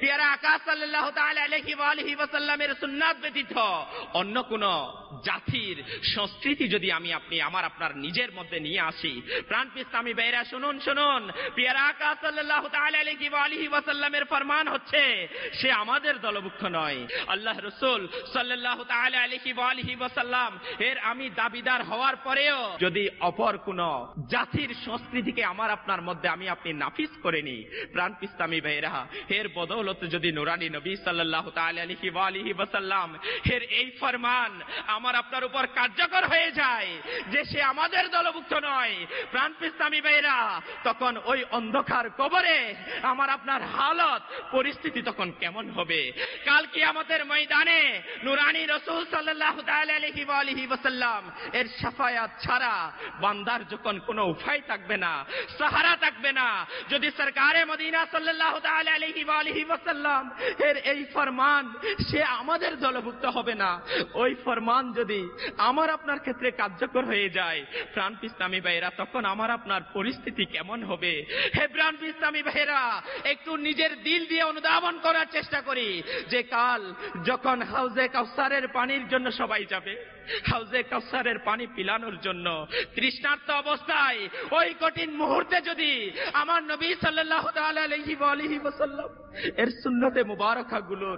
পেয়ারা আকা সাল্লাল্লাহু তাআলা আলাইহি ওয়া আলিহি ওয়াসাল্লামের সুন্নাত ব্যতীত অন্য কোন জাতির সংস্কৃতি যদি আমি আপনি আমার আপনার নিজের মধ্যে নিয়ে আসি, প্রাণপ্রিয় ইসলামী ভাইরা শুনুন শুনুন, পেয়ারা আকা সাল্লাল্লাহু তাআলা আলাইহি ওয়া আলিহি ওয়াসাল্লামের ফরমান হচ্ছে সে আমাদের দলভুক্ত নয়। আল্লাহ রাসূল সাল্লাল্লাহু তাআলা আলাইহি ওয়া আলিহি ওয়াসাল্লাম এর আমি দাবিদার হওয়ার পরেও যদি অপর কোন জাতির সংস্কৃতিকে আমার আপনার মধ্যে আমি আপনি নাফিজ করে নি, প্রাণপ্রিয় ইসলামী ভাইরা এর বদৌলতে যদি নুরানি নবী সাল্লাল্লাহু তাআলা আলাইহি ওয়া আলিহি ওয়াসাল্লাম এর এই ফরমান আমার আপনার উপর কার্যকর হয়ে যায় যে সে আমাদের দলভুক্ত নয়, প্রাণপ্রিয় ইসলামী ভাইরা তখন ওই অন্ধকার কবরে আমার আপনার হালত পরিস্থিতি তখন কেমন হবে? কাল কিয়ামতের ময়দানে নুরানি রাসূল সাল্লাল্লাহু তাআলা আলাইহি ওয়া আলিহি ওয়াসাল্লাম এর শাফায়াত ছাড়া বান্দার যখন কোনো উপায় থাকবে না, সাহারা থাকবে না, যদি সরকারে মদিনা সাল্লাল্লাহু তাআলা আলাইহি ওয়া আলিহি ওয়াসাল্লাম এর এই ফরমান সে আমাদের দলভুক্ত হবে না, ওই ফরমান যদি আমার আপনার ক্ষেত্রে কার্যকর হয়ে যায়, প্রাণপ্রিয় ইসলামী ভাইরা তখন আমার আপনার পরিস্থিতি কেমন হবে? হে প্রাণপ্রিয় ইসলামী ভাইরা, একটু নিজের দিল দিয়ে অনুধাবন করার চেষ্টা করি যে কাল যখন হাউজে কাউসারের পানির জন্য সবাই যাবে, হাউজে কাউসারের পানি পিলানোর জন্য তৃষ্ণার্ত অবস্থায় ওই কঠিন মুহূর্তে যদি আমার নবী সাল্লাল্লাহু তাআলা আলাইহি ওয়া আলিহি ওয়াসাল্লাম এর সুন্নতে মুবারাকা গুলোর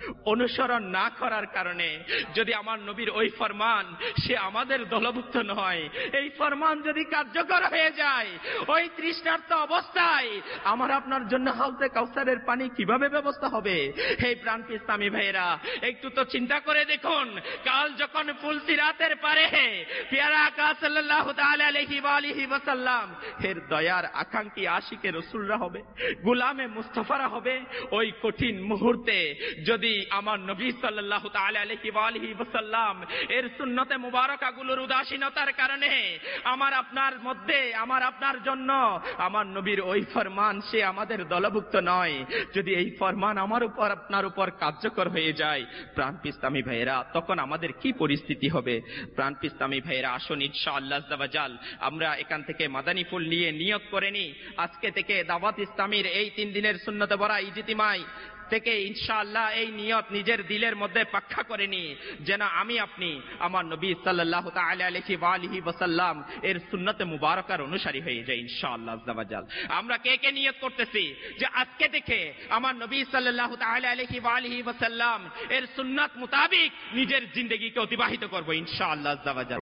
অনুসরণ না করার কারণে যদি আমার নবীর ওই ফরমান সে আমাদের দলভুক্ত নয়, এই ফরমান যদি কার্যকর হয়ে যায়, ওই তৃষ্ণার্ত অবস্থায় আমার আপনার জন্য হাউজে কাউসারের পানি কিভাবে ব্যবস্থা হবে? হে প্রাণপ্রিয় ইসলামী ভাইরা, একটু তো চিন্তা করে দেখুন, কাল যখন ফুলসিরাতের পারে পেয়ারা আকা সাল্লাল্লাহু তাআলা আলাইহি ওয়া আলিহি ওয়াসাল্লাম এর দয়ার আকাঙ্ক্ষী আশিকে রাসূলরা হবে, গোলামে মুস্তাফারা হবে, ওই কঠিন মুহূর্তে যদি আমার নবী সাল্লাল্লাহু তাআলা আলাইহি ওয়া আলিহি ওয়াসাল্লাম এর সুন্নতে মুবারাকা গুলোর উদাসীনতার কারণে আমার আপনার মধ্যে আমার আপনার জন্য আমার নবীর ওই ফরমান সে আমাদের দলভুক্ত নয়, যদি এই ফরমান আমার উপর আপনার উপর কার্যকর হয়ে যায়, প্রাণপ্রিয় ইসলামী ভাইয়েরা তখন আমাদের কি পরিস্থিতি হবে? প্রাণপ্রিয় ইসলামী ভাইয়েরা আসুন ইনশাআল্লাহ আযজা ওয়া জাল আমরা এখান থেকে মাদানী ফুল নিয়ে নিয়ত করে নি, আজকে থেকে দাওয়াত ইসলামীর এই 3 দিনের সুন্নতে ভরা ইজতিমায় থেকে ইনশাআল্লাহ এই নিয়ত নিজের দিলের মধ্যে পাক্কা করে নি যেন আমি আপনি আমার নবী সাল্লাল্লাহু তাআলা আলাইহি ওয়া আলিহি ওয়াসাল্লাম এর সুন্নতে মুবারাকার অনুসারী হয়ে যাই ইনশাআল্লাহ আযজা ওয়া জাল। আমরা কে কে নিয়ত করতেছি যে আজকে থেকে আমার নবী সাল্লাল্লাহু তাআলা আলাইহি ওয়া আলিহি ওয়াসাল্লাম এর সুন্নাত মোতাবেক নিজের জিন্দেগিকে অতিবাহিত করব ইনশাআল্লাহ আযজা ওয়া জাল।